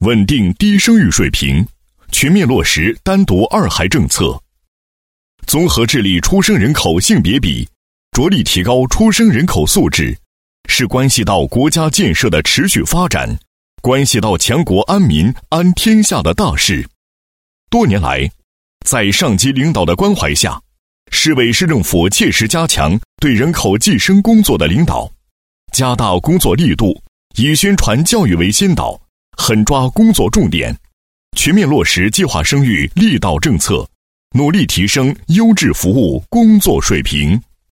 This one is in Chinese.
稳定低生育水平，全面落实单独二孩政策，综合治理出生人口性别比，着力提高出生人口素质，是关系到国家建设的持续发展，关系到强国安民安天下的大事。多年来，在上级领导的关怀下，市委市政府切实加强对人口计生工作的领导，加大工作力度，以宣传教育为先导，狠抓工作重点，全面落实计划生育力导政策，努力提升优质服务工作水平。